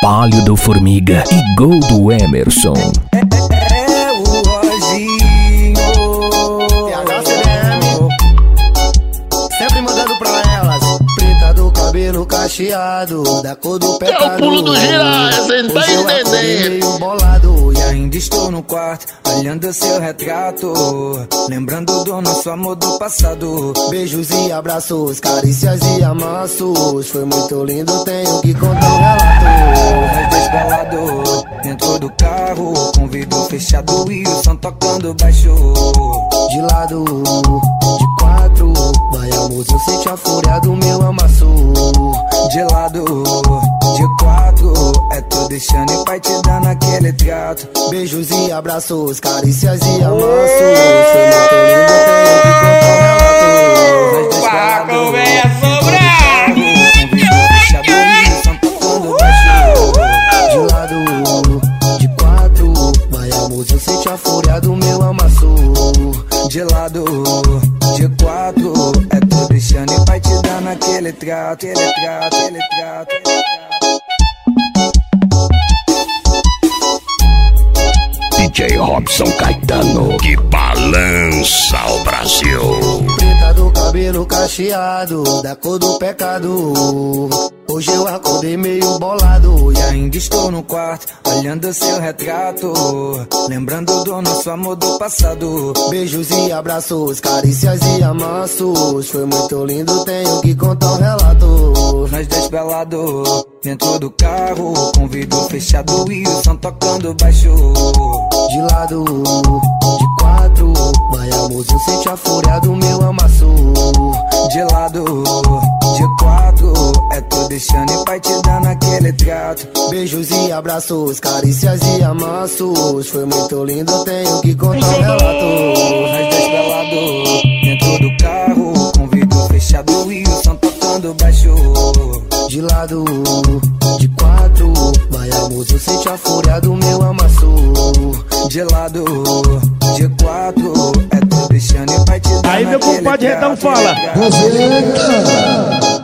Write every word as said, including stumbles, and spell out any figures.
Palio do Formiga e gol do Emerson. É, é, é o Roginho T H C D M, sempre mandando pra elas. Preta do cabelo cacheado, da cor do pecado. É o pulo do gira, cê não tá Hoje eu acordei entendendo. meio bolado e ainda estou no quarto, olhando seu retrato, lembrando do nosso amor do passado. Beijos e abraços, carícias e amassos. Foi muito lindo, tenho que contar um relato. Nós dois pelados, dentro do carro, com vidro fechado e o som tocando baixo. De lado, de quatro, vai amor, eu sente a fúria do meu amasso. De lado, de quatro, é tu deixando e pai te dando aquele trato. Beijos e abraços, carícias e amassos. Foi muito lindo, tenho que contar um relato. Nós dois Paco pelados, venha dentro do sobrar. carro, com vidro fechado e o som tocando baixo. De lado, de quatro, vai amor, eu sente a fúria do meu amasso. De lado, de quatro, é tu deixando e pai te dando aquele trato, aquele trato, aquele trato, aquele trato. D J Robson Caetano, que balança o Brasil. Preta do cabelo cacheado, da cor do pecado. Hoje eu acordei meio bolado E ainda estou no quarto, olhando seu retrato, lembrando do nosso amor do passado. beijos e abraços, carícias e amassos. Foi muito lindo, tenho que contar um relato. Nós dois pelados, dentro do carro, com vidro fechado e o som tocando baixo. De lado, de quatro, vai amor, eu sente a fúria do meu amasso. De lado, de quatro, é tu deixando e pai te dando aquele trato. Beijos e abraços, carícias e amassos. Foi muito lindo, tenho que contar um relato. Nós dois pelados, dentro do carro, com vidro fechado e o som tocando baixo. De lado, de quatro, vai amor, eu sente a fúria do meu amasso. De lado, de quatro, é tu deixando e pai te dando Aí meu aquele compadre Redão trato, fala. aquele trato.